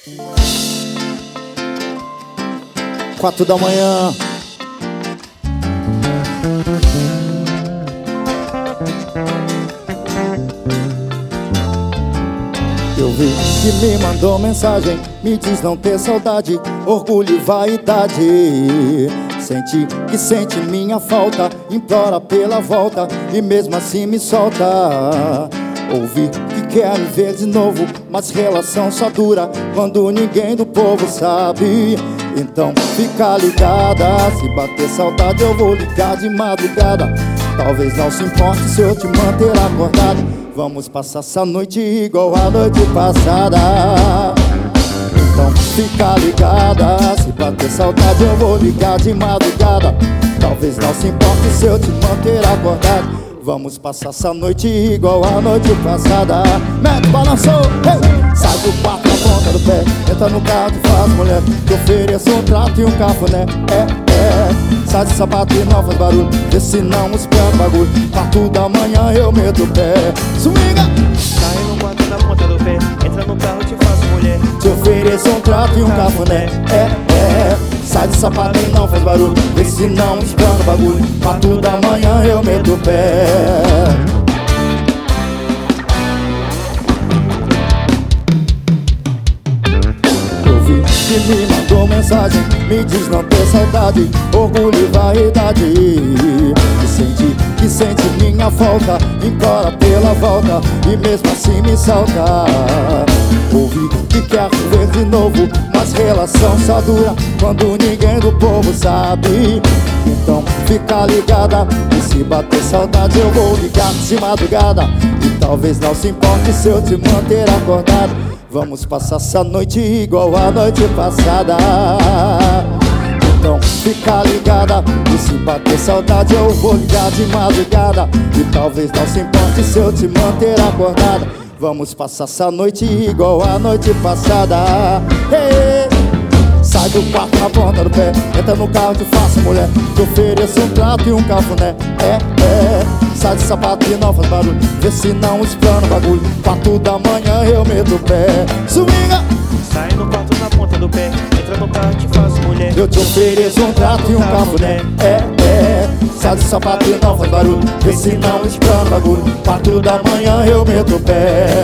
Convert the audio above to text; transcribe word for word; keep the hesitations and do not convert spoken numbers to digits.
Quatro da manhã. Eu vi que me mandou mensagem, me diz não ter saudade, orgulho e vaidade. Sente que sente minha falta, implora pela volta e mesmo assim me solta. Ouvi que quer me ver de novo, mas relação só dura quando ninguém do povo sabe. Então fica ligada, se bater saudade eu vou ligar de madrugada. Talvez não se importe se eu te manter acordado. Vamos passar essa noite igual a noite passada. Então fica ligada, se bater saudade eu vou ligar de madrugada. Talvez não se importe se eu te manter acordado. Vamos passar essa noite igual a noite passada. Mete, balançou, hey! Sai do quarto na ponta do pé, entra no carro e faz mulher. Te ofereço um trato e um cafuné, é, é. Sai de sapato e não faz barulho, vê se não espera bagulho. Quatro da manhã eu meto o pé. Swinga! Sai no quarto na ponta do pé, entra no carro e te faz mulher. Te ofereço um trato e um cafuné, é, é. Sai de sapato e não faz barulho, vê se não espera bagulho. Quatro da manhã eu meto o pé. Que me mandou mensagem, me diz não ter saudade, orgulho e vaidade. E sente que sente minha falta, implora pela volta e mesmo assim me salta. Ouvi que quer ver de novo, mas relação só dura quando ninguém do povo sabe. Então fica ligada, e se bater saudade eu vou ligar de madrugada. E talvez não se importe se eu te manter acordado. Vamos passar essa noite igual a noite passada. Então fica ligada, e se bater saudade eu vou ligar de madrugada. E talvez não se importe se eu te manter acordada. Vamos passar essa noite igual a noite passada. Hey! Sai do quarto na ponta do pé, entra no carro e te faço mulher. Te ofereço um trato e um cafuné, é, é. Sai de sapato e não faz barulho, vê se não explana o bagulho. Quatro da manhã eu meto o pé. Swinga! Sai no quarto na ponta do pé, entra no carro e te faz mulher. Eu te ofereço um trato e um cafuné, é, é. Sai de sapato e não faz barulho, vê se não explana o bagulho. Quatro da manhã eu meto o pé.